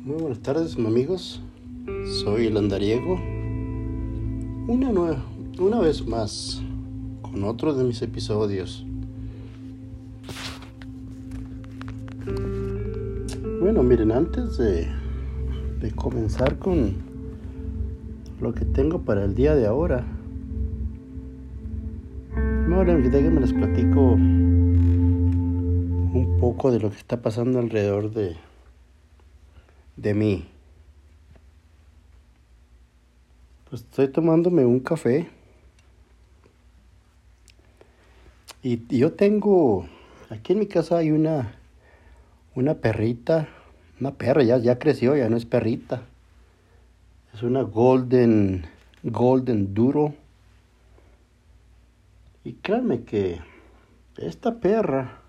Muy buenas tardes, amigos. Soy el andariego. Una vez más con otro de mis episodios. Bueno, miren, antes de comenzar con lo que tengo para el día de ahora, déjenme les platico un poco de lo que está pasando alrededor de mí. Pues estoy tomándome un café y yo tengo, aquí en mi casa hay una perrita, una perra, ya creció, ya no es perrita. Es una golden duro. Y créanme que esta perra,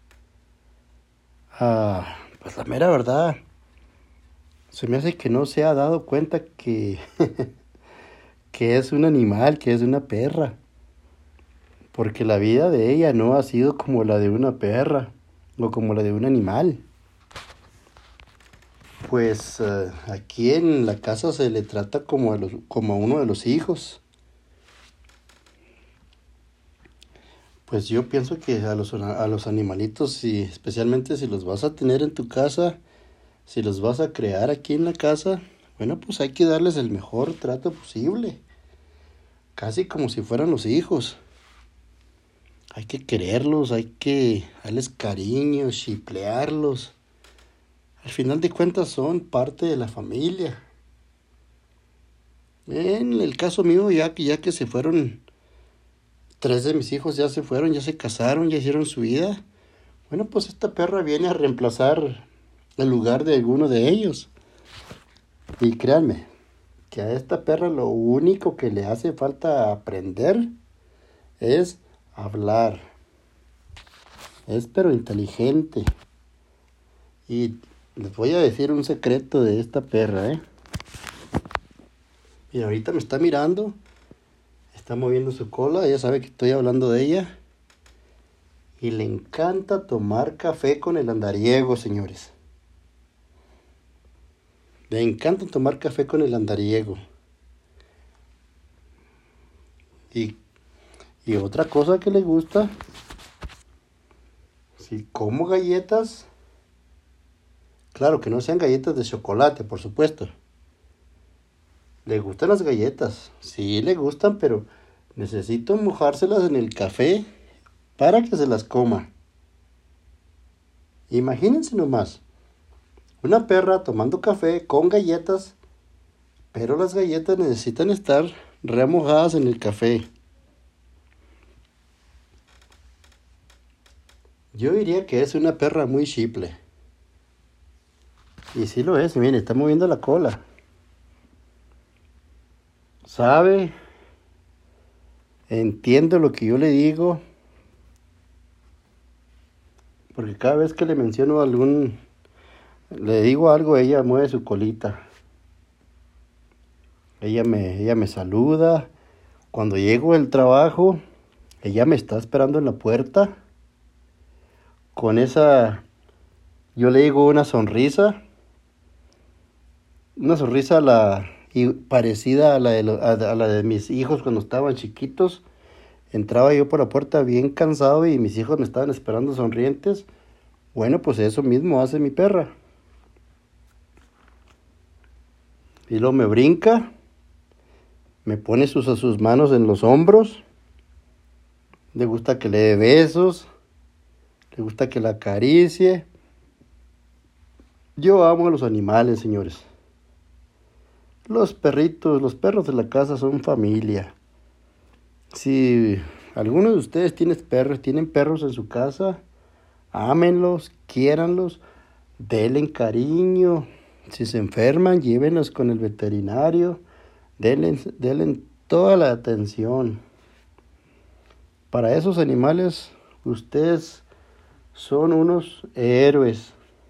pues la mera verdad, se me hace que no se ha dado cuenta que, que es un animal, que es una perra. Porque la vida de ella no ha sido como la de una perra o como la de un animal. Pues aquí en la casa se le trata como a uno de los hijos. Pues yo pienso que a los animalitos, especialmente si los vas a tener en tu casa, si los vas a crear aquí en la casa, bueno, pues hay que darles el mejor trato posible. Casi como si fueran los hijos. Hay que quererlos, hay que darles cariño, chiplearlos. Al final de cuentas son parte de la familia. En el caso mío, ya que se fueron, 3 de mis hijos ya se fueron, ya se casaron, ya hicieron su vida. Bueno, pues esta perra viene a reemplazar el lugar de alguno de ellos. Y créanme, que a esta perra lo único que le hace falta aprender es hablar. Es pero inteligente. Y les voy a decir un secreto de esta perra, Y ahorita me está mirando, está moviendo su cola, ella sabe que estoy hablando de ella. Y le encanta tomar café con el andariego, señores. Le encanta tomar café con el andariego. Y otra cosa que le gusta, si como galletas, claro que no sean galletas de chocolate, por supuesto. Le gustan las galletas, sí le gustan, pero necesito mojárselas en el café para que se las coma. Imagínense nomás, una perra tomando café con galletas, pero las galletas necesitan estar remojadas en el café. Yo diría que es una perra muy chiple. Y sí lo es, miren, está moviendo la cola. Sabe, entiendo lo que yo le digo, porque cada vez que le menciono le digo algo, ella mueve su colita. Ella me saluda. Cuando llego del trabajo, ella me está esperando en la puerta. Con esa, yo le digo una sonrisa parecida a la de mis hijos cuando estaban chiquitos. Entraba yo por la puerta bien cansado y mis hijos me estaban esperando sonrientes. Bueno, pues eso mismo hace mi perra. Y luego me brinca, me pone sus manos en los hombros. Le gusta que le dé besos, le gusta que la acaricie. Yo amo a los animales, señores. Los perros de la casa son familia. Si alguno de ustedes tienen perros en su casa, ámenlos, quiéranlos, denle cariño. Si se enferman, llévenlos con el veterinario, denle toda la atención. Para esos animales, ustedes son unos héroes.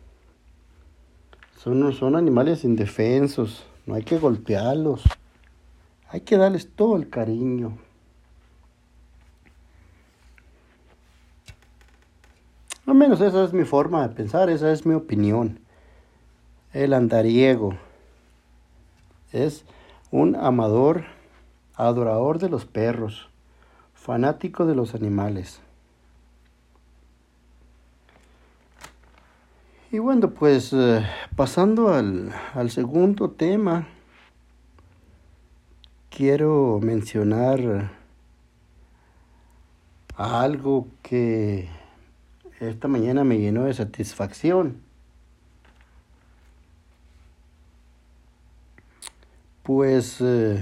Son animales indefensos, no hay que golpearlos, hay que darles todo el cariño. Al menos esa es mi forma de pensar, esa es mi opinión. El andariego es un adorador de los perros, fanático de los animales. Y bueno, pues pasando al segundo tema, quiero mencionar algo que esta mañana me llenó de satisfacción. Pues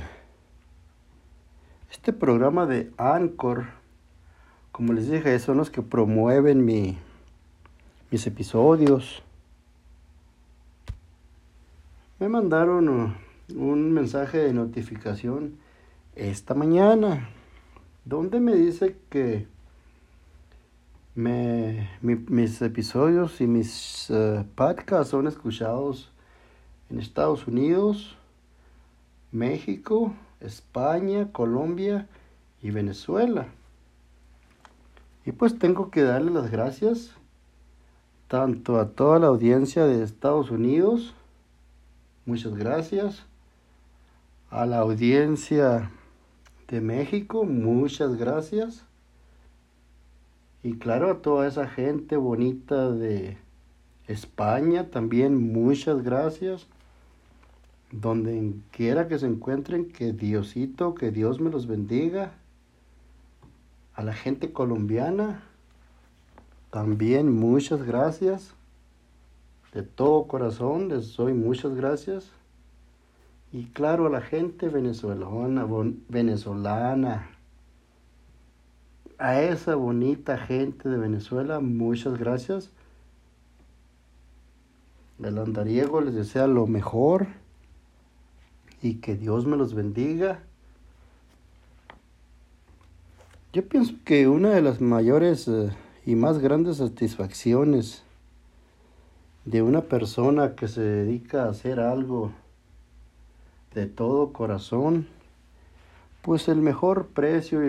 este programa de Anchor, como les dije, son los que promueven mis episodios. Me mandaron un mensaje de notificación esta mañana, donde me dice que mis episodios y mis podcasts son escuchados en Estados Unidos, México, España, Colombia y Venezuela. Y pues tengo que darle las gracias tanto a toda la audiencia de Estados Unidos, muchas gracias, a la audiencia de México, muchas gracias, y claro, a toda esa gente bonita de España también, muchas gracias. Donde quiera que se encuentren, que Diosito, que Dios me los bendiga. A la gente colombiana, también muchas gracias. De todo corazón les doy muchas gracias. Y claro, a la gente venezolana, a esa bonita gente de Venezuela, muchas gracias. El andariego les desea lo mejor y que Dios me los bendiga. Yo pienso que una de las mayores y más grandes satisfacciones de una persona que se dedica a hacer algo de todo corazón, pues el mejor precio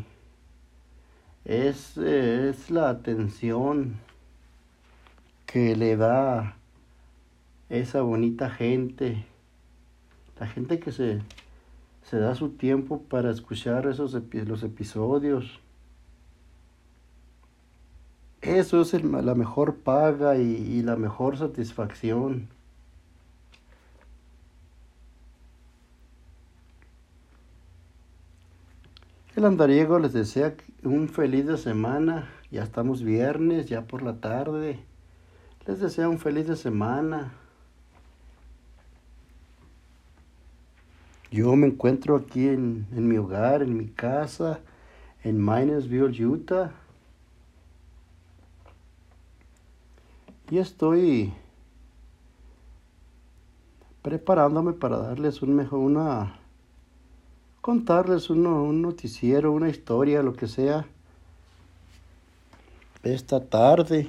es la atención que le da esa bonita gente, la gente que se da su tiempo para escuchar los episodios. Eso es la mejor paga y la mejor satisfacción. El andariego les desea un feliz de semana. Ya estamos viernes, ya por la tarde. Les desea un feliz de semana. Yo me encuentro aquí en mi hogar, en mi casa, en Minersville, Utah. Y estoy preparándome para darles contarles un noticiero, una historia, lo que sea, esta tarde.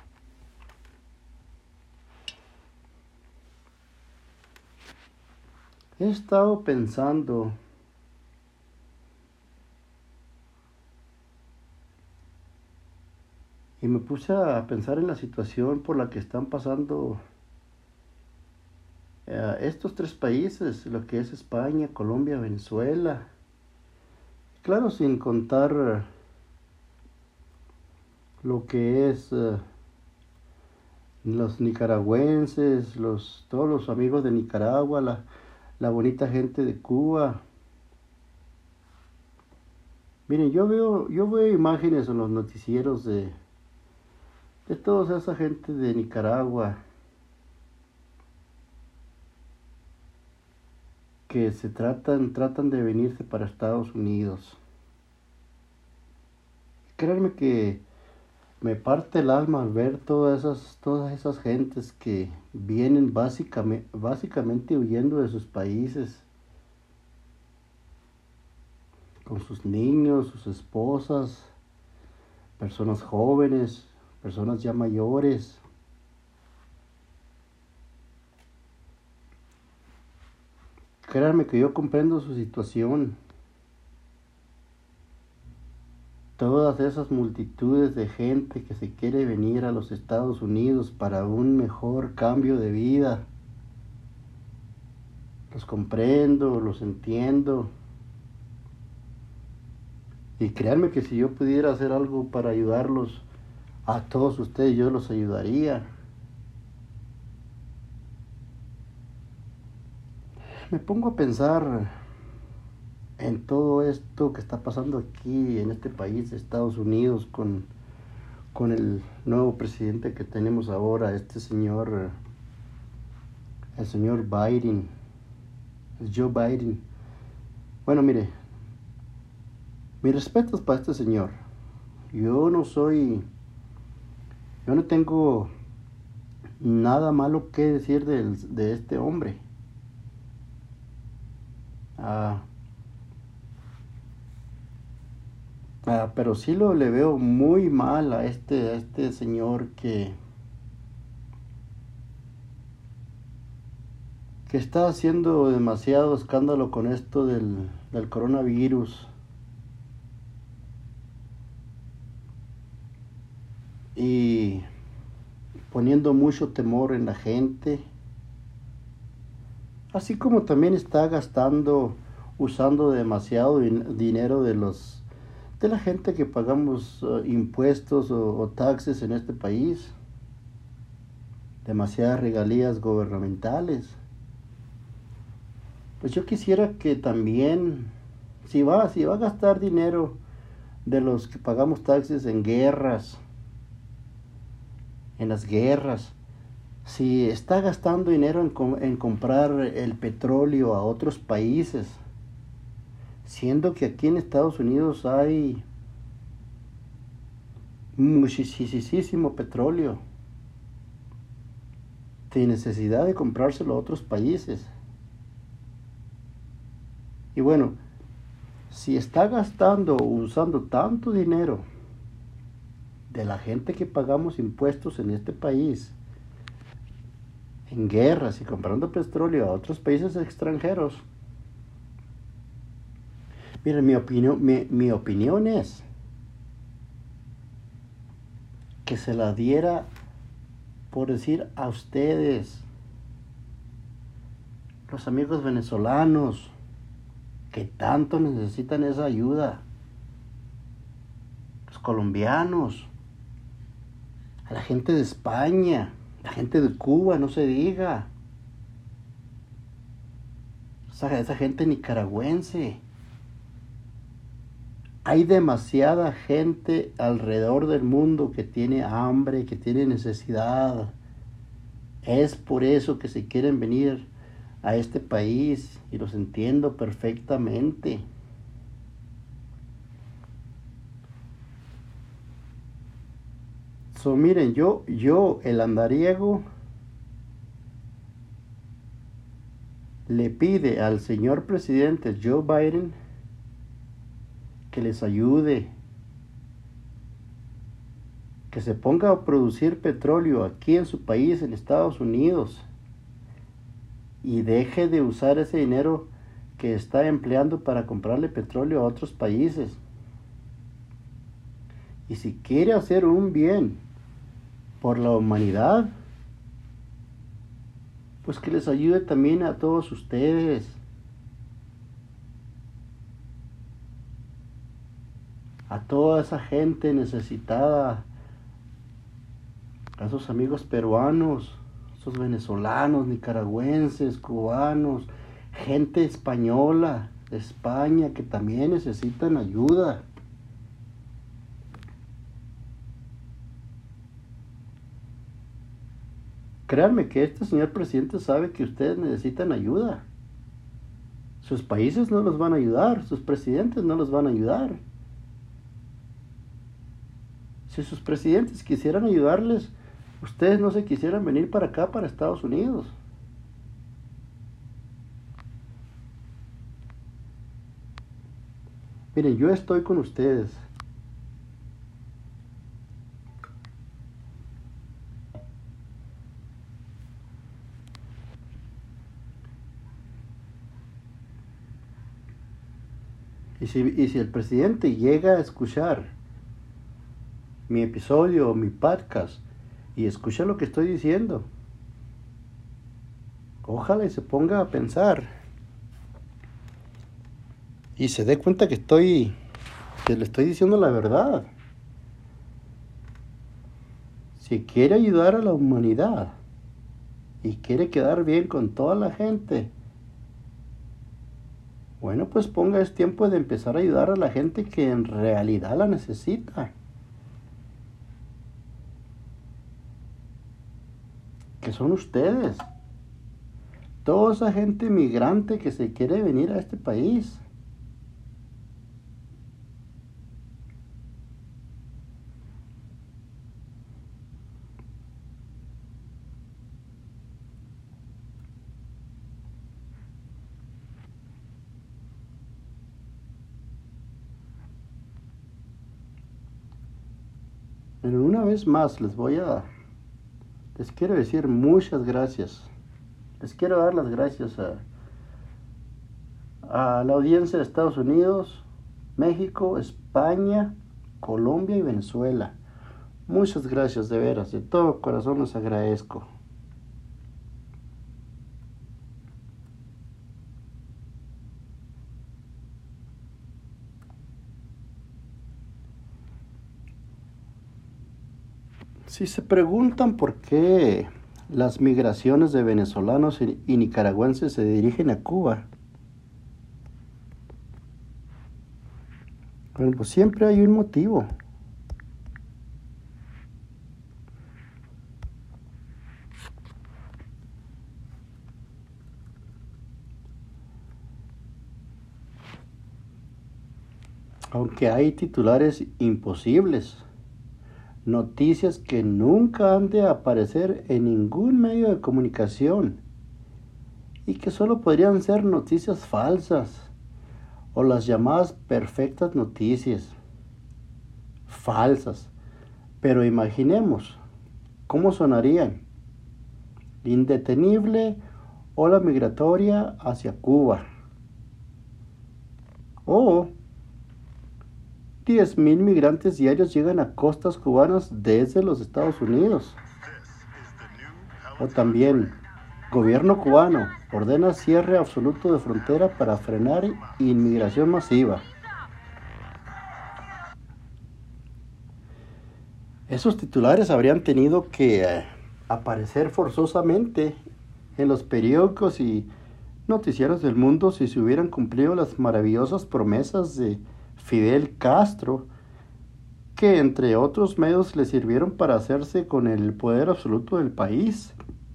He estado pensando y me puse a pensar en la situación por la que están pasando estos tres países, lo que es España, Colombia, Venezuela. Claro, sin contar lo que es los nicaragüenses, todos los amigos de Nicaragua, la bonita gente de Cuba. Miren, yo veo imágenes en los noticieros de toda esa gente de Nicaragua que tratan de venirse para Estados Unidos. Créanme que me parte el alma al ver todas esas gentes que vienen básicamente huyendo de sus países, con sus niños, sus esposas, personas jóvenes, personas ya mayores. Créanme que yo comprendo su situación. Todas esas multitudes de gente que se quiere venir a los Estados Unidos para un mejor cambio de vida. Los comprendo, los entiendo. Y créanme que si yo pudiera hacer algo para ayudarlos a todos ustedes, yo los ayudaría. Me pongo a pensar en todo esto que está pasando aquí en este país, Estados Unidos, con el nuevo presidente que tenemos ahora, este señor, el señor Biden, Joe Biden. Bueno, mire, mis respetos para este señor. Yo no tengo nada malo que decir de este hombre. Pero sí le veo muy mal a este señor que está haciendo demasiado escándalo con esto del coronavirus. Y poniendo mucho temor en la gente. Así como también está usando demasiado dinero de la gente que pagamos impuestos o taxes en este país. Demasiadas regalías gubernamentales. Pues yo quisiera que también, si va a gastar dinero de los que pagamos taxes en las guerras, si está gastando dinero en comprar el petróleo a otros países, siendo que aquí en Estados Unidos hay muchísimo petróleo, sin necesidad de comprárselo a otros países. Y bueno, si está usando tanto dinero de la gente que pagamos impuestos en este país, en guerras y comprando petróleo a otros países extranjeros, miren, mi opinión es que se la diera, por decir, a ustedes, los amigos venezolanos, que tanto necesitan esa ayuda, los colombianos, a la gente de España, la gente de Cuba, no se diga, esa gente nicaragüense. Hay demasiada gente alrededor del mundo que tiene hambre, que tiene necesidad. Es por eso que se quieren venir a este país y los entiendo perfectamente. Miren, yo, el andariego, le pide al señor presidente Joe Biden que les ayude, que se ponga a producir petróleo aquí en su país, en Estados Unidos, y deje de usar ese dinero que está empleando para comprarle petróleo a otros países. Y si quiere hacer un bien por la humanidad, pues que les ayude también a todos ustedes. A toda esa gente necesitada, a esos amigos peruanos, esos venezolanos, nicaragüenses, cubanos, gente española de España que también necesitan ayuda. Créanme que este señor presidente sabe que ustedes necesitan ayuda. Sus países no los van a ayudar, sus presidentes no los van a ayudar. Si sus presidentes quisieran ayudarles, ustedes no se quisieran venir para acá, para Estados Unidos. Miren, yo estoy con ustedes. Y si el presidente llega a escuchar mi episodio o mi podcast y escucha lo que estoy diciendo, ojalá y se ponga a pensar y se dé cuenta que le estoy diciendo la verdad. Si quiere ayudar a la humanidad y quiere quedar bien con toda la gente, bueno, pues es tiempo de empezar a ayudar a la gente que en realidad la necesita. Que son ustedes. Toda esa gente migrante que se quiere venir a este país. Pero una vez más les quiero decir muchas gracias. Les quiero dar las gracias a la audiencia de Estados Unidos, México, España, Colombia y Venezuela. Muchas gracias, de veras, de todo corazón les agradezco. Si se preguntan por qué las migraciones de venezolanos y nicaragüenses se dirigen a Cuba, bueno, pues siempre hay un motivo. Aunque hay titulares imposibles, noticias que nunca han de aparecer en ningún medio de comunicación y que solo podrían ser noticias falsas o las llamadas perfectas noticias. Falsas. Pero imaginemos cómo sonarían. Indetenible ola migratoria hacia Cuba. O 10,000 migrantes diarios llegan a costas cubanas desde los Estados Unidos. O también, gobierno cubano ordena cierre absoluto de frontera para frenar inmigración masiva. Esos titulares habrían tenido que aparecer forzosamente en los periódicos y noticieros del mundo si se hubieran cumplido las maravillosas promesas de Fidel Castro, que entre otros medios le sirvieron para hacerse con el poder absoluto del país.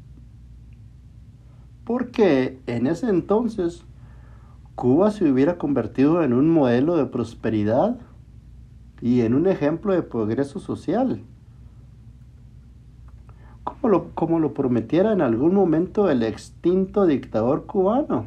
Porque en ese entonces Cuba se hubiera convertido en un modelo de prosperidad y en un ejemplo de progreso social, como lo prometiera en algún momento el extinto dictador cubano.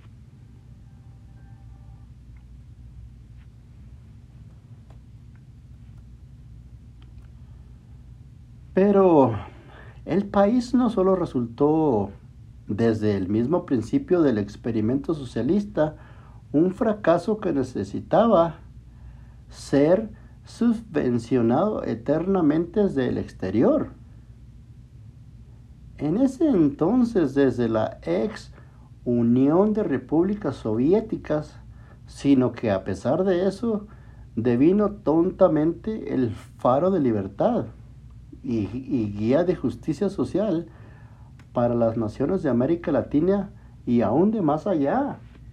Pero el país no solo resultó desde el mismo principio del experimento socialista un fracaso que necesitaba ser subvencionado eternamente desde el exterior. En ese entonces, desde la ex Unión de Repúblicas Soviéticas, sino que a pesar de eso, devino tontamente el faro de libertad y guía de justicia social para las naciones de América Latina y aún de más allá.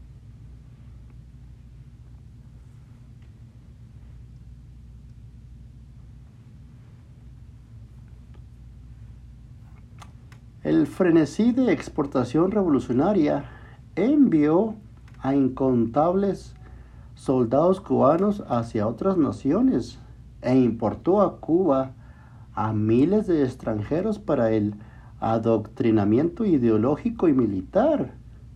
El frenesí de exportación revolucionaria envió a incontables soldados cubanos hacia otras naciones e importó a Cuba a miles de extranjeros para el adoctrinamiento ideológico y militar.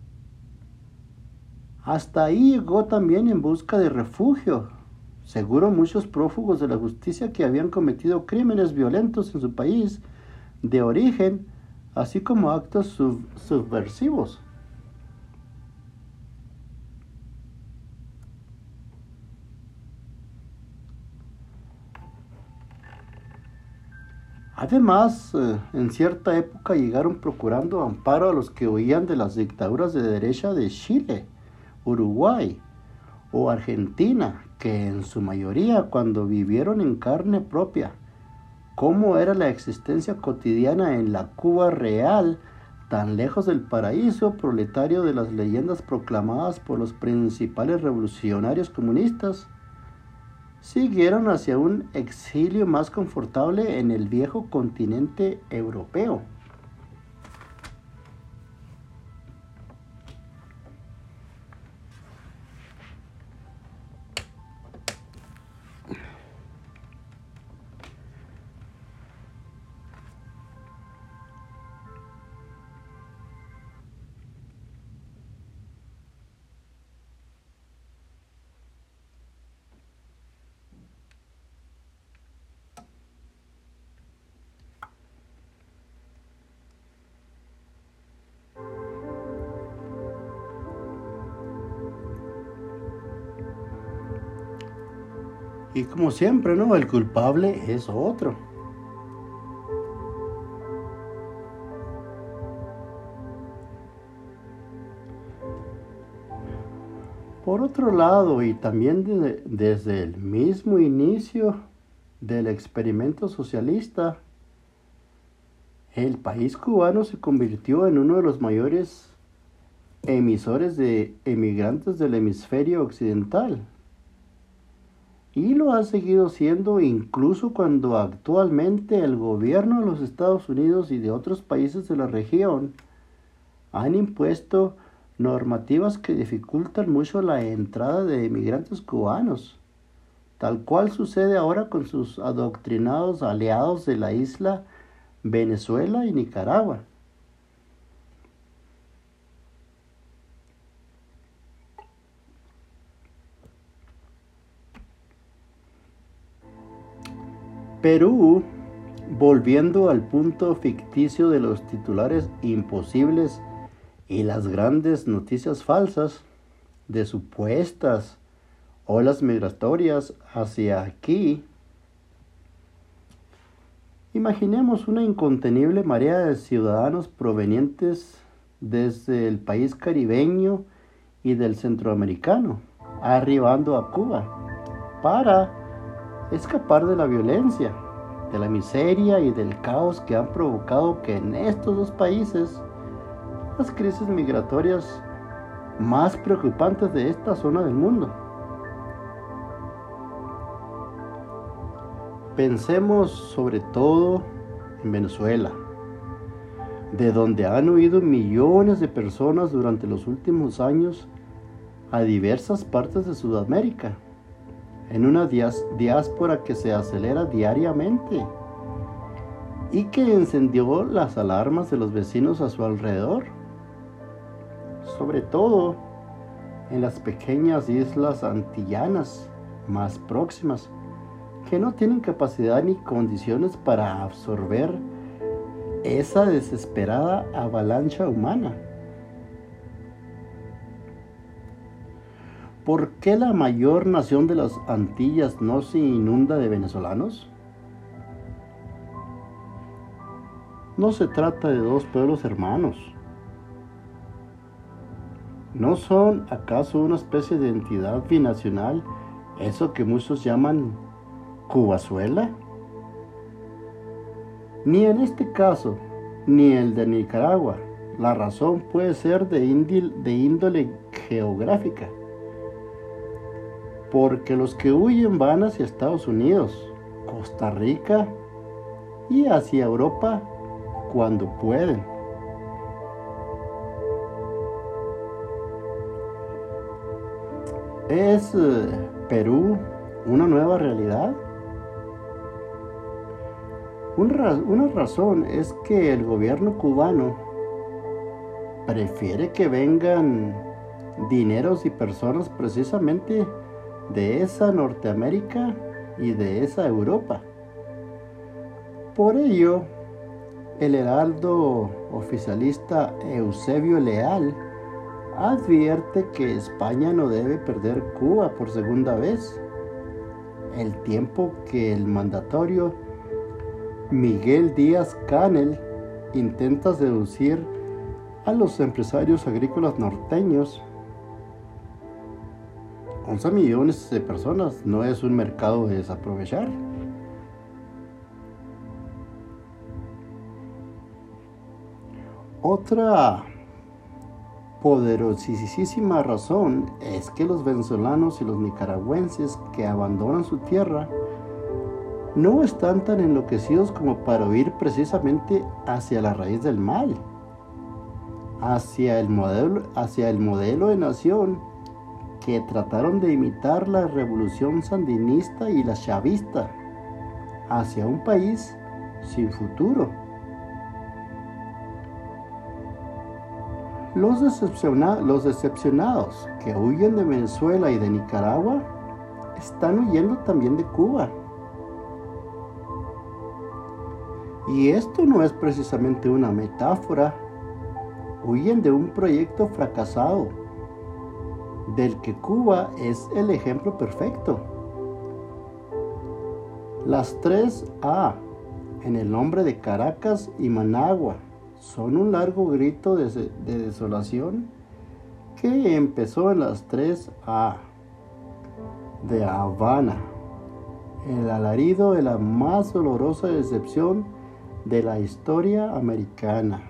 Hasta ahí llegó también en busca de refugio. Seguro muchos prófugos de la justicia que habían cometido crímenes violentos en su país de origen, así como actos subversivos. Además, en cierta época llegaron procurando amparo a los que huían de las dictaduras de derecha de Chile, Uruguay, o Argentina, que en su mayoría cuando vivieron en carne propia cómo era la existencia cotidiana en la Cuba real, tan lejos del paraíso proletario de las leyendas proclamadas por los principales revolucionarios comunistas, siguieron hacia un exilio más confortable en el viejo continente europeo. Y como siempre, ¿no? El culpable es otro. Por otro lado, y también desde el mismo inicio del experimento socialista, el país cubano se convirtió en uno de los mayores emisores de emigrantes del hemisferio occidental. Y lo ha seguido siendo incluso cuando actualmente el gobierno de los Estados Unidos y de otros países de la región han impuesto normativas que dificultan mucho la entrada de inmigrantes cubanos, tal cual sucede ahora con sus adoctrinados aliados de la isla Venezuela y Nicaragua. Perú, volviendo al punto ficticio de los titulares imposibles y las grandes noticias falsas de supuestas olas migratorias hacia aquí, imaginemos una incontenible marea de ciudadanos provenientes desde el país caribeño y del centroamericano, arribando a Cuba para escapar de la violencia, de la miseria y del caos que han provocado que en estos dos países las crisis migratorias más preocupantes de esta zona del mundo. Pensemos sobre todo en Venezuela, de donde han huido millones de personas durante los últimos años a diversas partes de Sudamérica, en una diáspora que se acelera diariamente y que encendió las alarmas de los vecinos a su alrededor, sobre todo en las pequeñas islas antillanas más próximas, que no tienen capacidad ni condiciones para absorber esa desesperada avalancha humana. ¿Por qué la mayor nación de las Antillas no se inunda de venezolanos? No se trata de dos pueblos hermanos. ¿No son acaso una especie de entidad binacional, eso que muchos llaman Cubazuela? Ni en este caso, ni el de Nicaragua, la razón puede ser de índole geográfica, porque los que huyen van hacia Estados Unidos, Costa Rica y hacia Europa cuando pueden. ¿Es Perú una nueva realidad? Una razón es que el gobierno cubano prefiere que vengan dineros y personas precisamente de esa Norteamérica y de esa Europa. Por ello, el heraldo oficialista Eusebio Leal advierte que España no debe perder Cuba por segunda vez, el tiempo que el mandatario Miguel Díaz-Canel intenta seducir a los empresarios agrícolas norteños 11 millones de personas no es un mercado de desaprovechar. Otra poderosísima razón es que los venezolanos y los nicaragüenses que abandonan su tierra no están tan enloquecidos como para huir precisamente hacia la raíz del mal, hacia el modelo de nación que trataron de imitar la revolución sandinista y la chavista, hacia un país sin futuro. Los decepcionados que huyen de Venezuela y de Nicaragua están huyendo también de Cuba. Y esto no es precisamente una metáfora. Huyen de un proyecto fracasado, del que Cuba es el ejemplo perfecto. Las 3A en el nombre de Caracas y Managua son un largo grito de desolación que empezó en las 3A de Habana, el alarido de la más dolorosa decepción de la historia americana.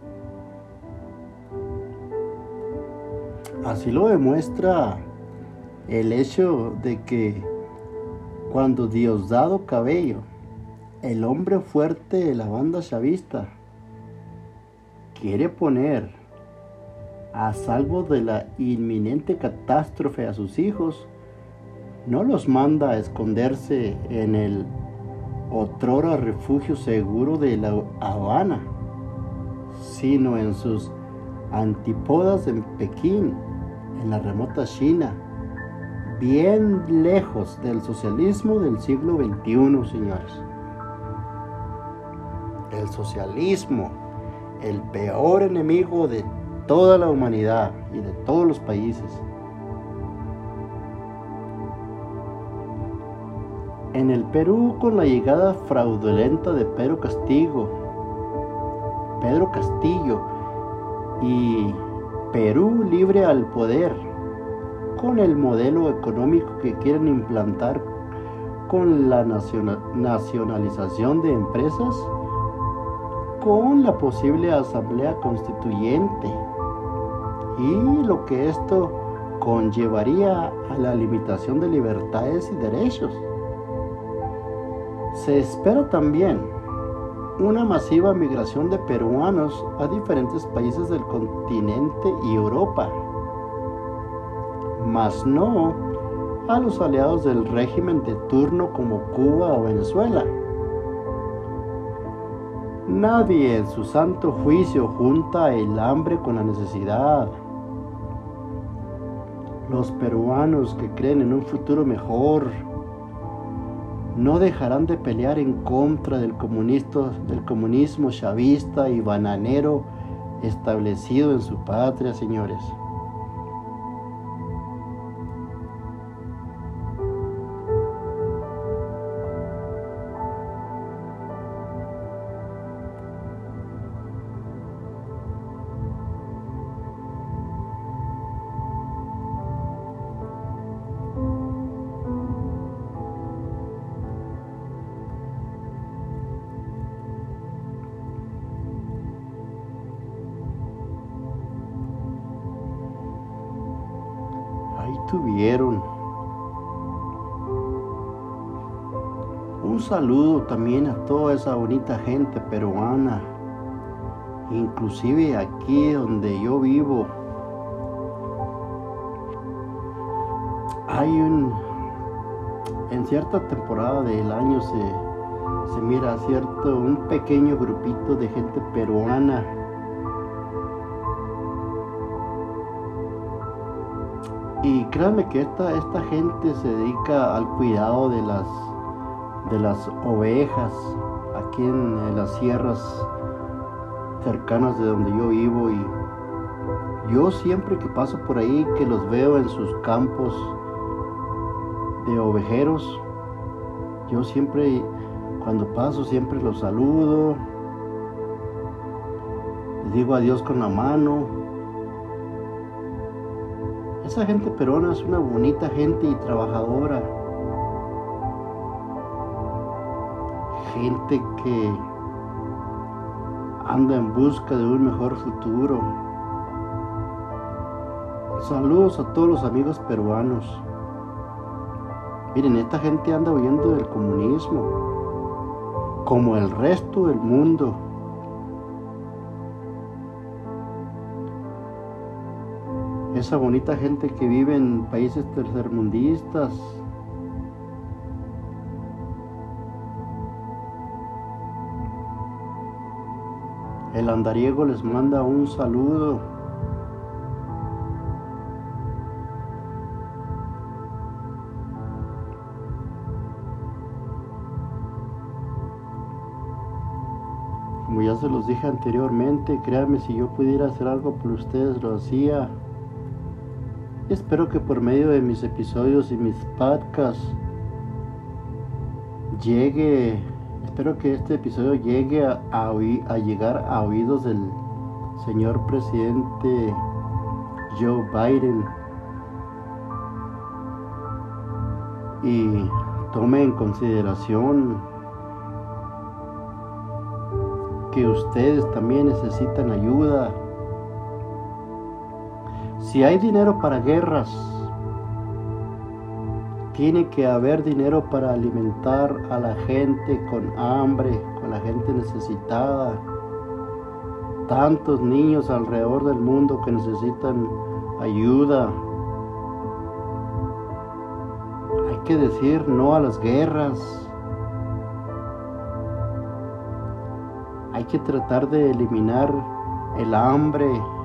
Así lo demuestra el hecho de que cuando Diosdado Cabello, el hombre fuerte de la banda chavista, quiere poner a salvo de la inminente catástrofe a sus hijos, no los manda a esconderse en el otrora refugio seguro de La Habana, sino en sus antípodas en Pekín, en la remota China, bien lejos del socialismo del siglo XXI, señores. El socialismo, el peor enemigo de toda la humanidad y de todos los países. En el Perú, con la llegada fraudulenta de Pedro Castillo y Perú libre al poder, con el modelo económico que quieren implantar con la nacionalización de empresas, con la posible asamblea constituyente y lo que esto conllevaría a la limitación de libertades y derechos. Se espera también una masiva migración de peruanos a diferentes países del continente y Europa, mas no a los aliados del régimen de turno como Cuba o Venezuela. Nadie en su santo juicio junta el hambre con la necesidad. Los peruanos que creen en un futuro mejor no dejarán de pelear en contra del comunismo chavista y bananero establecido en su patria, señores. Ahí tuvieron. Un saludo también a toda esa bonita gente peruana, inclusive aquí donde yo vivo. En cierta temporada del año se mira un pequeño grupito de gente peruana y créanme que esta gente se dedica al cuidado de las ovejas aquí en las sierras cercanas de donde yo vivo, y yo siempre que paso por ahí, que los veo en sus campos de ovejeros, yo siempre, cuando paso, siempre los saludo, les digo adiós con la mano, Esa gente peruana es una bonita gente y trabajadora. Gente que anda en busca de un mejor futuro. Saludos a todos los amigos peruanos. Miren, esta gente anda huyendo del comunismo, como el resto del mundo. Esa bonita gente que vive en países tercermundistas. El andariego les manda un saludo. Como ya se los dije anteriormente, créanme, si yo pudiera hacer algo por ustedes, lo hacía. Espero que por medio de mis episodios y mis podcasts espero que este episodio llegue a llegar a oídos del señor presidente Joe Biden y tome en consideración que ustedes también necesitan ayuda. Si hay dinero para guerras, tiene que haber dinero para alimentar a la gente con hambre, con la gente necesitada. Tantos niños alrededor del mundo que necesitan ayuda. Hay que decir no a las guerras. Hay que tratar de eliminar el hambre.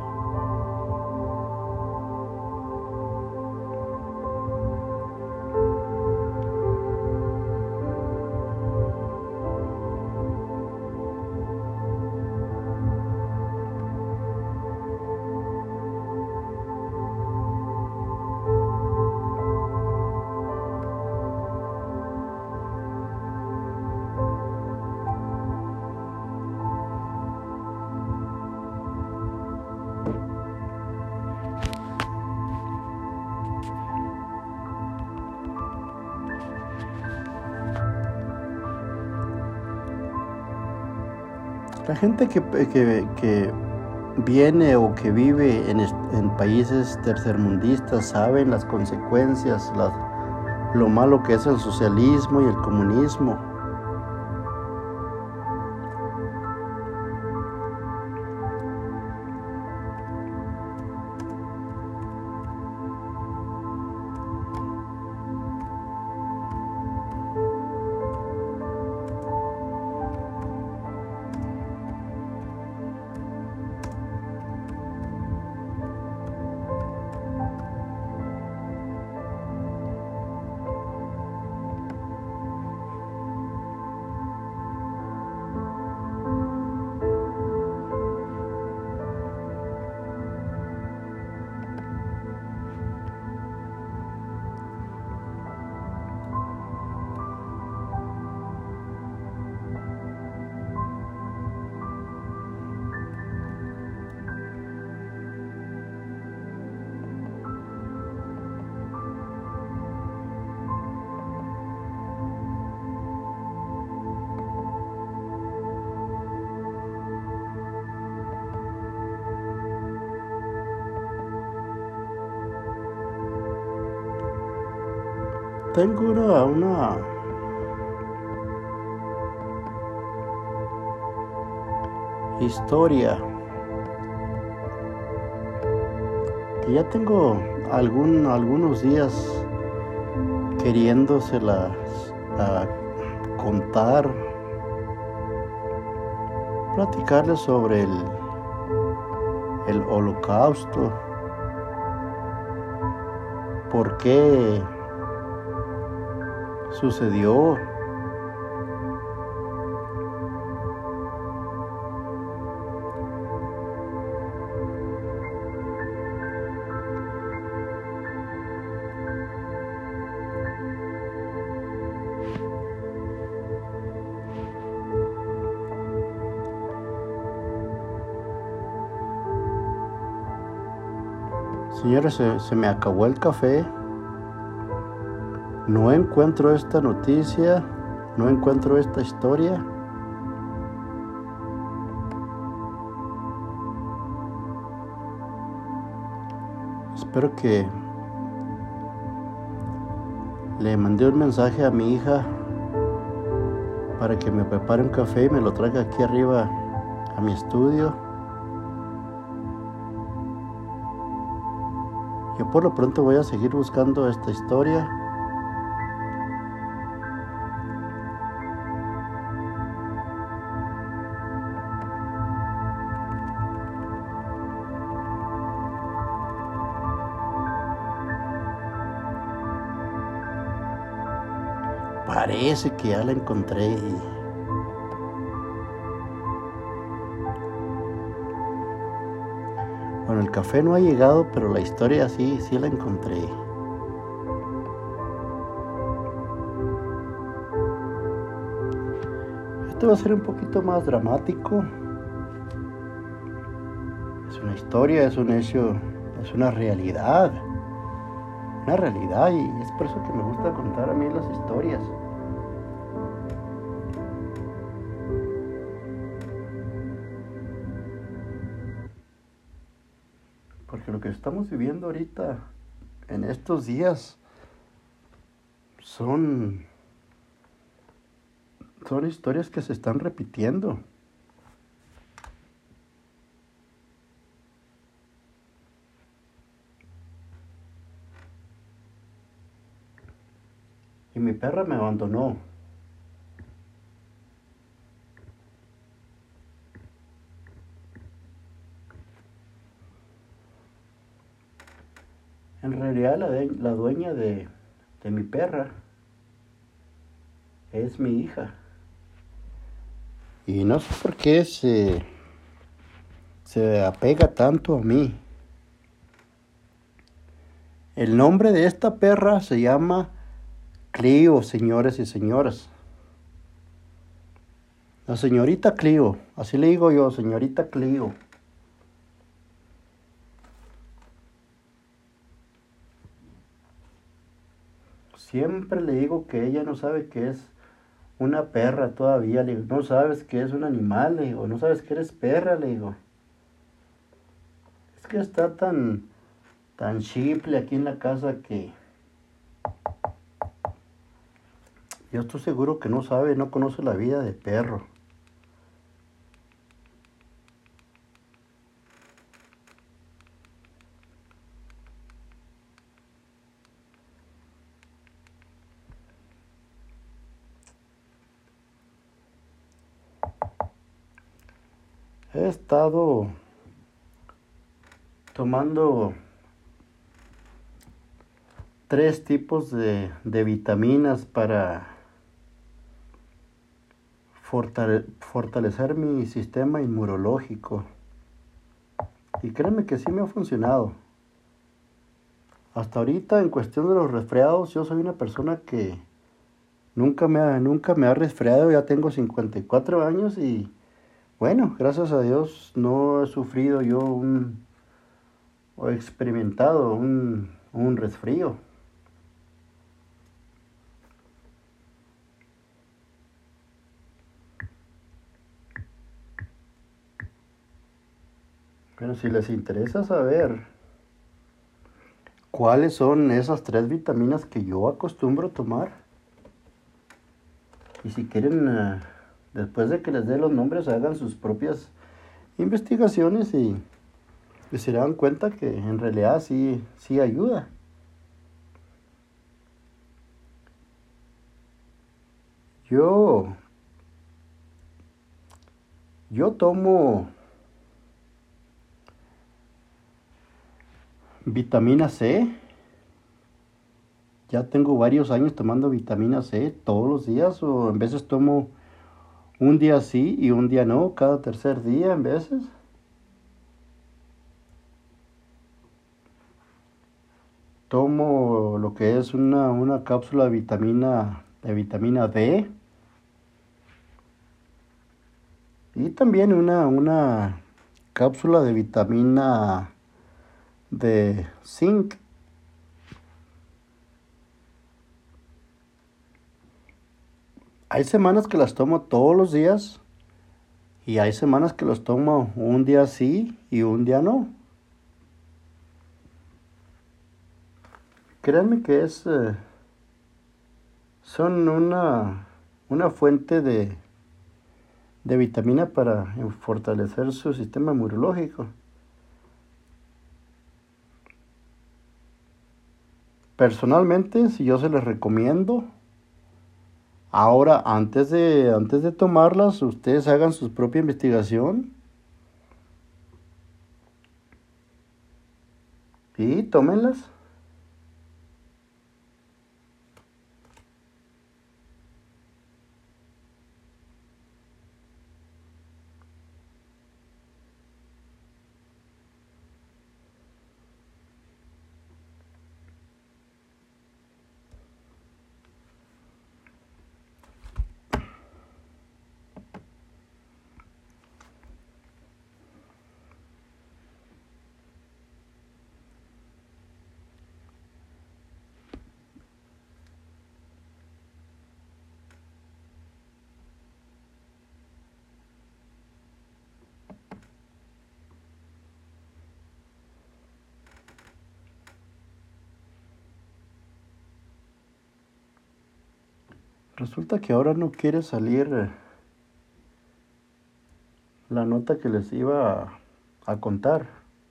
La gente que viene o que vive en países tercermundistas saben las consecuencias, lo malo que es el socialismo y el comunismo. Tengo una historia que ya tengo algunos días queriéndoselas contar, platicarles sobre el Holocausto, por qué sucedió. Señores, se me acabó el café. No encuentro esta noticia, no encuentro esta historia. Espero que le mandé un mensaje a mi hija para que me prepare un café y me lo traiga aquí arriba a mi estudio. Yo por lo pronto voy a seguir buscando esta historia. Parece que ya la encontré. Bueno, el café no ha llegado, pero la historia sí la encontré. Esto va a ser un poquito más dramático. Es una historia, es un hecho, es una realidad. Una realidad, y es por eso que me gusta contar a mí las historias. Porque lo que estamos viviendo ahorita, en estos días, son historias que se están repitiendo. Y mi perra me abandonó. En realidad la dueña de mi perra es mi hija. Y no sé por qué se apega tanto a mí. El nombre de esta perra se llama Clio, señores y señoras. La señorita Clio, así le digo yo, señorita Clio. Siempre le digo que ella no sabe que es una perra todavía. Le digo, no sabes que es un animal, le digo, no sabes que eres perra, le digo. Es que está tan chiple aquí en la casa que yo estoy seguro que no sabe, no conoce la vida de perro. He estado tomando 3 tipos de vitaminas para fortalecer mi sistema inmunológico. Y créanme que sí me ha funcionado. Hasta ahorita, en cuestión de los resfriados, yo soy una persona que nunca me ha resfriado. Ya tengo 54 años y bueno, gracias a Dios no he sufrido yo o he experimentado un resfrío. Bueno, si les interesa saber cuáles son esas 3 vitaminas que yo acostumbro tomar, y si quieren, después de que les dé los nombres, hagan sus propias investigaciones y se dan cuenta que en realidad sí ayuda. Yo tomo vitamina C. Ya tengo varios años tomando vitamina C todos los días, o en veces tomo un día sí y un día no, cada tercer día en veces. Tomo lo que es una cápsula de vitamina D. Y también una cápsula de vitamina de zinc. Hay semanas que las tomo todos los días y hay semanas que los tomo un día sí y un día no. Créanme que son una fuente de vitamina para fortalecer su sistema inmunológico. Personalmente, si yo se les recomiendo, ahora antes de tomarlas, ustedes hagan su propia investigación y tómenlas. Resulta que ahora no quiere salir la nota que les iba a contar.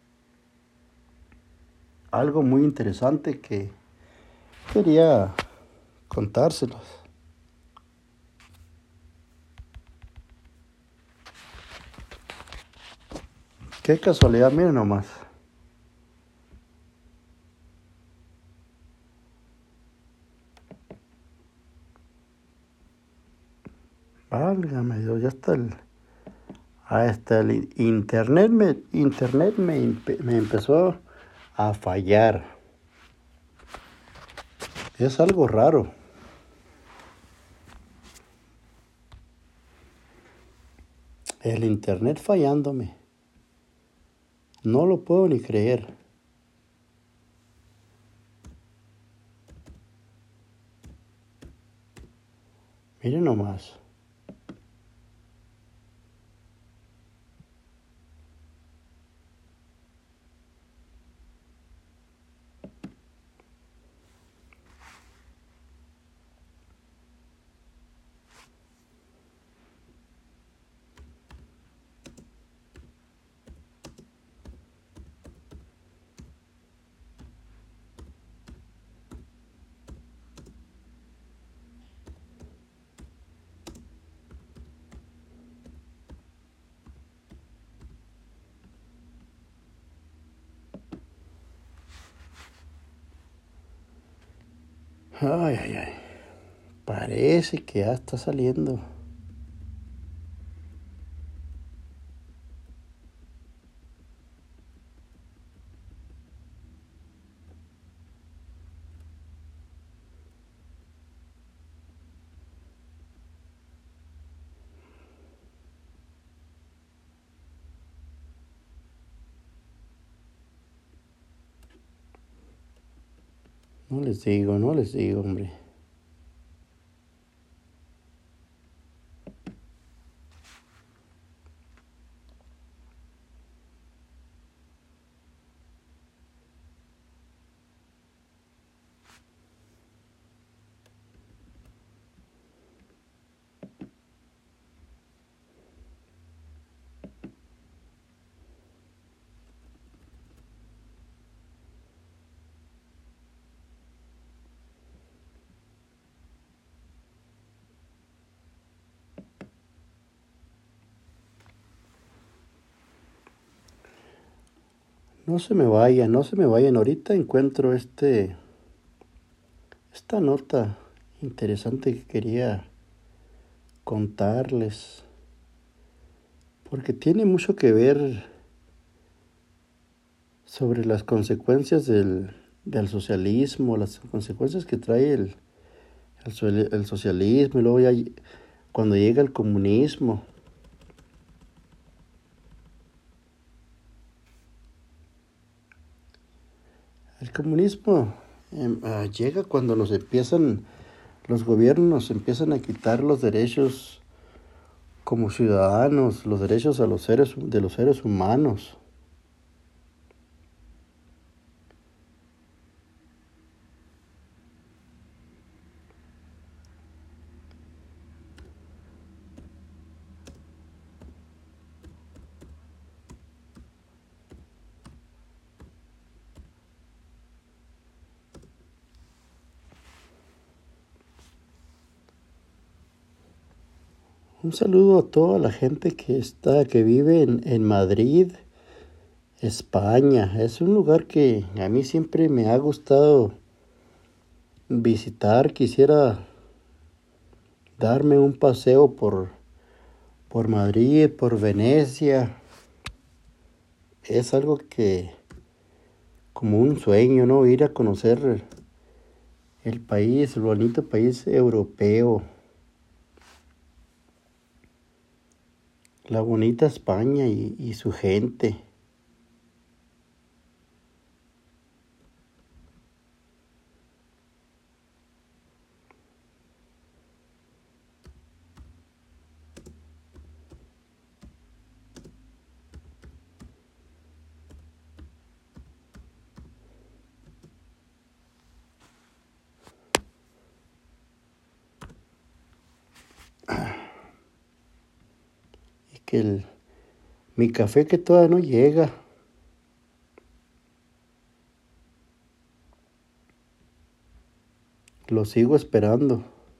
Algo muy interesante que quería contárselos. Qué casualidad, miren nomás. Válgame Dios, ya está hasta el internet me empezó a fallar. Es algo raro. El internet fallándome. No lo puedo ni creer. Miren nomás. Ay, ay, ay. Parece que ya está saliendo. No les digo, hombre. No se me vayan. Ahorita encuentro esta nota interesante que quería contarles. Porque tiene mucho que ver sobre las consecuencias del socialismo, las consecuencias que trae el socialismo y luego ya cuando llega el comunismo. El comunismo llega cuando los gobiernos nos empiezan a quitar los derechos como ciudadanos, los derechos de los seres humanos. Un saludo a toda la gente que vive en Madrid, España. Es un lugar que a mí siempre me ha gustado visitar. Quisiera darme un paseo por Madrid, por Venecia. Es algo como un sueño, ¿no? Ir a conocer el país, el bonito país europeo. La bonita España y su gente. Y mi café que todavía no llega. Lo sigo esperando.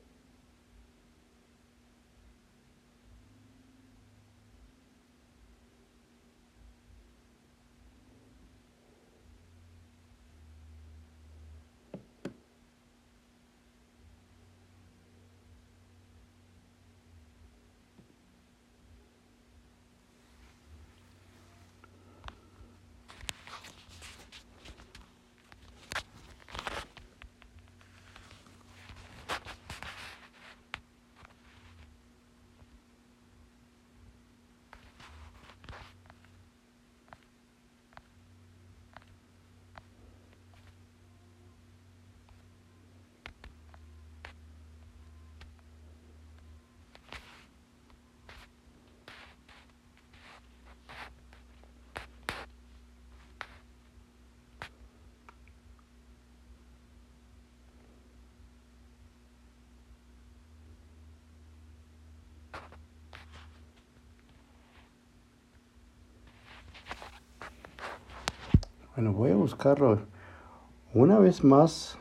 Bueno, voy a buscarlo una vez más.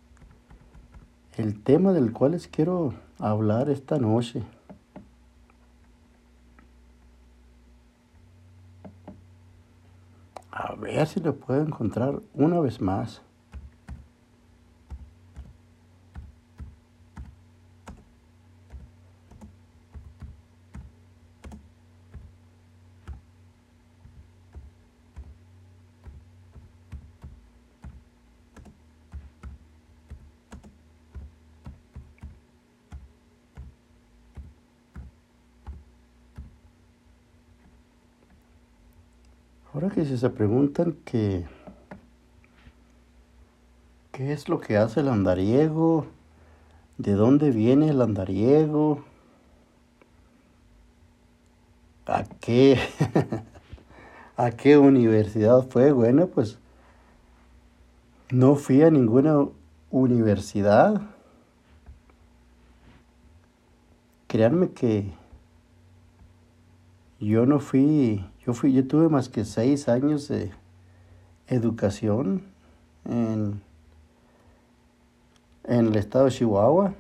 El tema del cual les quiero hablar esta noche. A ver si lo puedo encontrar una vez más. Ahora que si se preguntan qué es lo que hace el andariego, de dónde viene el andariego, a qué, a qué universidad fue, bueno, pues no fui a ninguna universidad. Créanme que yo tuve más que 6 años de educación en, en el estado de Chihuahua.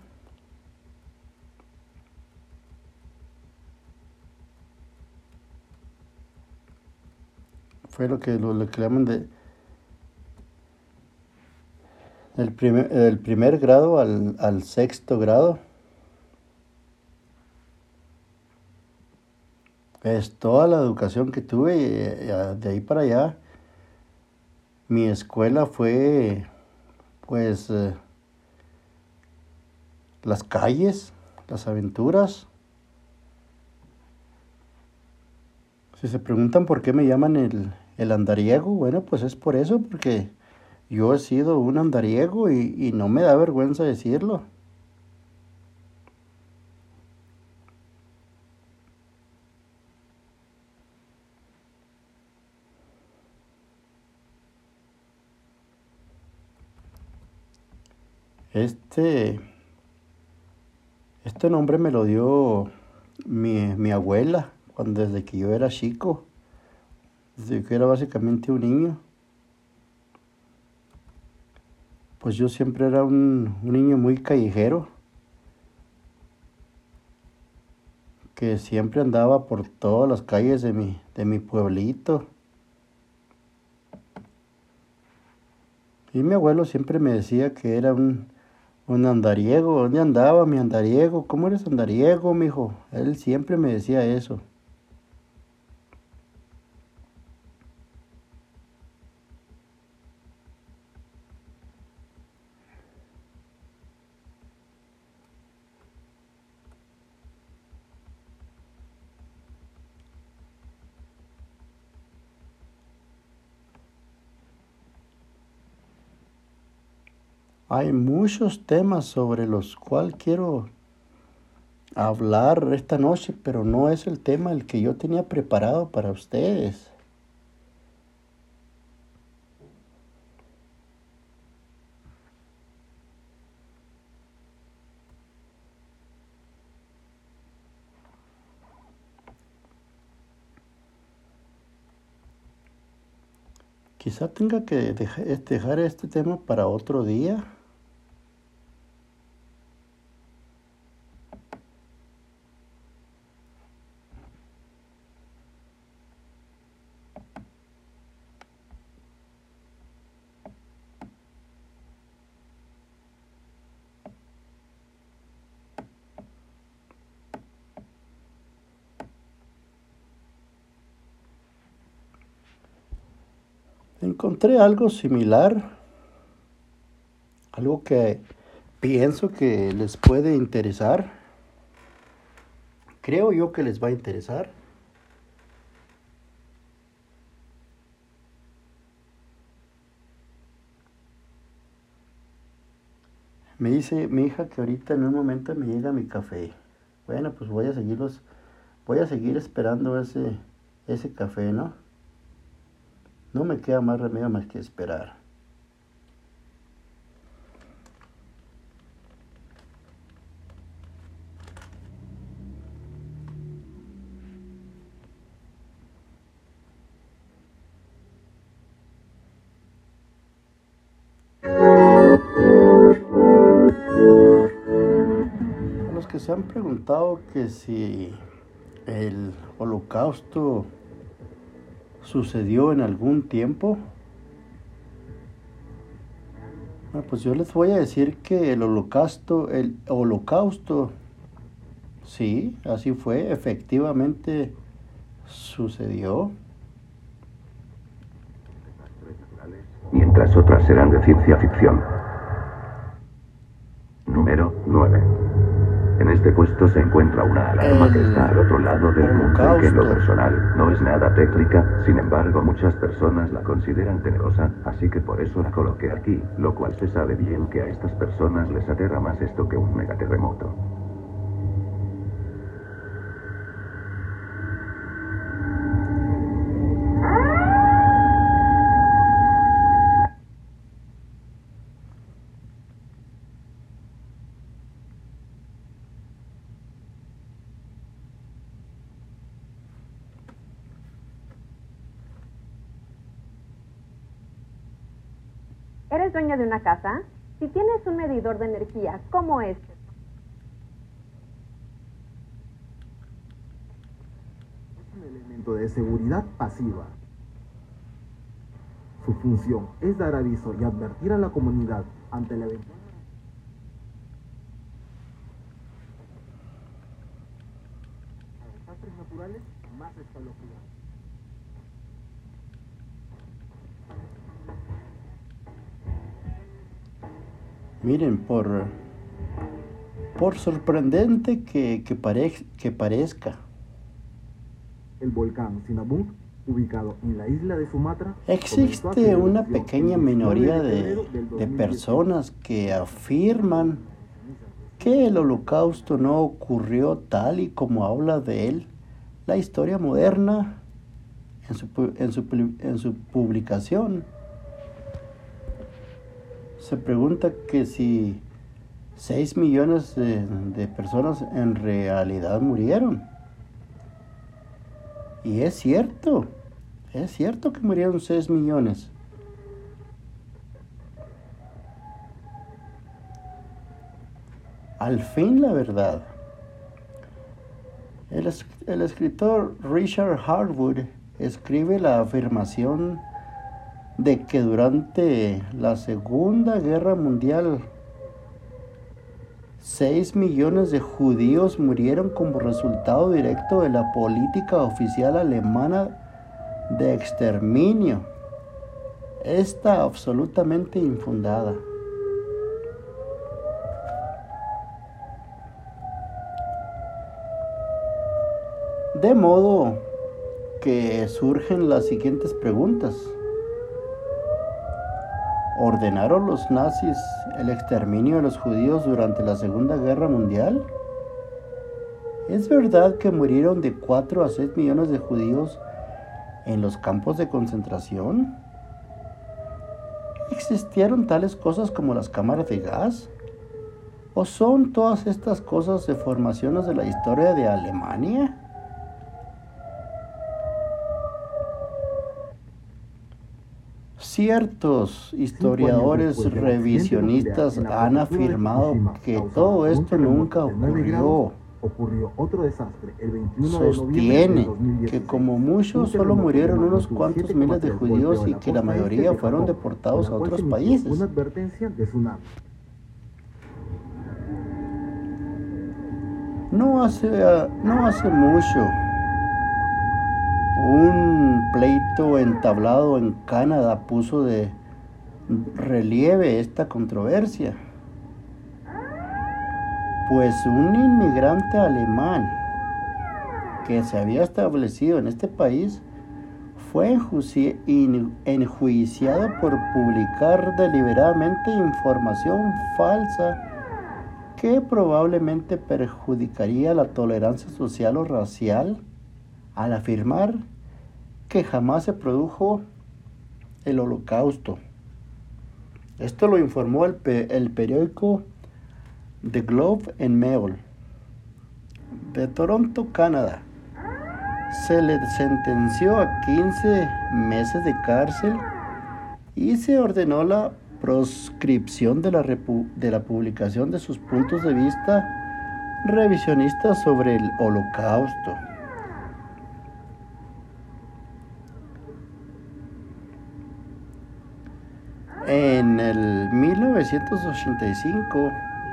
Fue lo que llaman del primer grado al sexto grado. Es toda la educación que tuve de ahí para allá. Mi escuela fue, pues, las calles, las aventuras. Si se preguntan por qué me llaman el andariego, bueno, pues es por eso, porque Yo he sido un andariego y no me da vergüenza decirlo. Este, este nombre me lo dio mi abuela desde que yo era chico, desde que era básicamente un niño. Pues yo siempre era un niño muy callejero, que siempre andaba por todas las calles de mi pueblito. Y mi abuelo siempre me decía que era un andariego. ¿Dónde andaba mi andariego? ¿Cómo eres andariego, mijo? Él siempre me decía eso. Hay muchos temas sobre los cuales quiero hablar esta noche, pero no es el tema el que yo tenía preparado para ustedes. Quizá tenga que dejar este tema para otro día. Encontré algo similar, algo que pienso que les puede interesar. Creo yo que les va a interesar. Me dice mi hija que ahorita en un momento me llega mi café. Bueno, pues voy a seguir esperando ese café, ¿no? No me queda más remedio más que esperar. A los que se han preguntado que si el holocausto sucedió en algún tiempo, pues yo les voy a decir que el holocausto, sí, así fue, efectivamente sucedió. Mientras otras serán de ciencia ficción. Número 9. En este puesto se encuentra una alarma que está al otro lado del mundo y que en lo personal no es nada tétrica, sin embargo muchas personas la consideran tenerosa, así que por eso la coloqué aquí, lo cual se sabe bien que a estas personas les aterra más esto que un megaterremoto. ¿Eres dueña de una casa? Si tienes un medidor de energía, ¿cómo es? Es un elemento de seguridad pasiva. Su función es dar aviso y advertir a la comunidad ante la eventual. A desastres naturales, más escalofriantes. Miren, por sorprendente que parezca, El volcán Sinabung ubicado en la isla de Sumatra. Existe una pequeña minoría de personas que afirman que el Holocausto no ocurrió tal y como habla de él la historia moderna en su publicación. Se pregunta que si 6 millones de personas en realidad murieron. Y es cierto que murieron 6 millones. Al fin la verdad. El escritor Richard Harwood escribe la afirmación de que durante la Segunda Guerra Mundial 6 millones de judíos murieron como resultado directo de la política oficial alemana de exterminio. Está absolutamente infundada. De modo que surgen las siguientes preguntas. ¿Ordenaron los nazis el exterminio de los judíos durante la Segunda Guerra Mundial? ¿Es verdad que murieron de 4 a 6 millones de judíos en los campos de concentración? ¿Existieron tales cosas como las cámaras de gas? ¿O son todas estas cosas deformaciones de la historia de Alemania? Ciertos historiadores revisionistas han afirmado que todo esto nunca ocurrió. Ocurrió otro desastre el 21 Sostienen que como mucho solo murieron unos cuantos miles de judíos y que la mayoría fueron deportados a otros países. Una advertencia de tsunami. No hace mucho, un pleito entablado en Canadá puso de relieve esta controversia, pues un inmigrante alemán que se había establecido en este país fue enjuiciado por publicar deliberadamente información falsa que probablemente perjudicaría la tolerancia social o racial, al afirmar que jamás se produjo el Holocausto. Esto lo informó el periódico The Globe and Mail de Toronto, Canadá. Se le sentenció a 15 meses de cárcel y se ordenó la proscripción de la publicación de sus puntos de vista revisionistas sobre el Holocausto. En el 1985,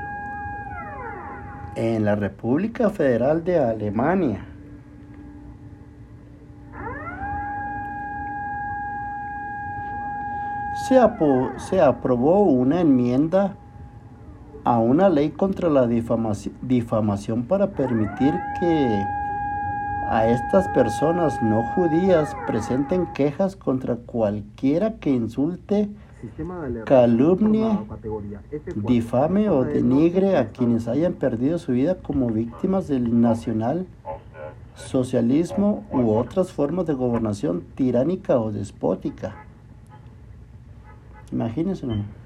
en la República Federal de Alemania, se aprobó una enmienda a una ley contra la difamación para permitir que a estas personas no judías presenten quejas contra cualquiera que insulte, calumnie, difame o denigre a quienes hayan perdido su vida como víctimas del nacional socialismo u otras formas de gobernación tiránica o despótica. Imagínense, ¿no?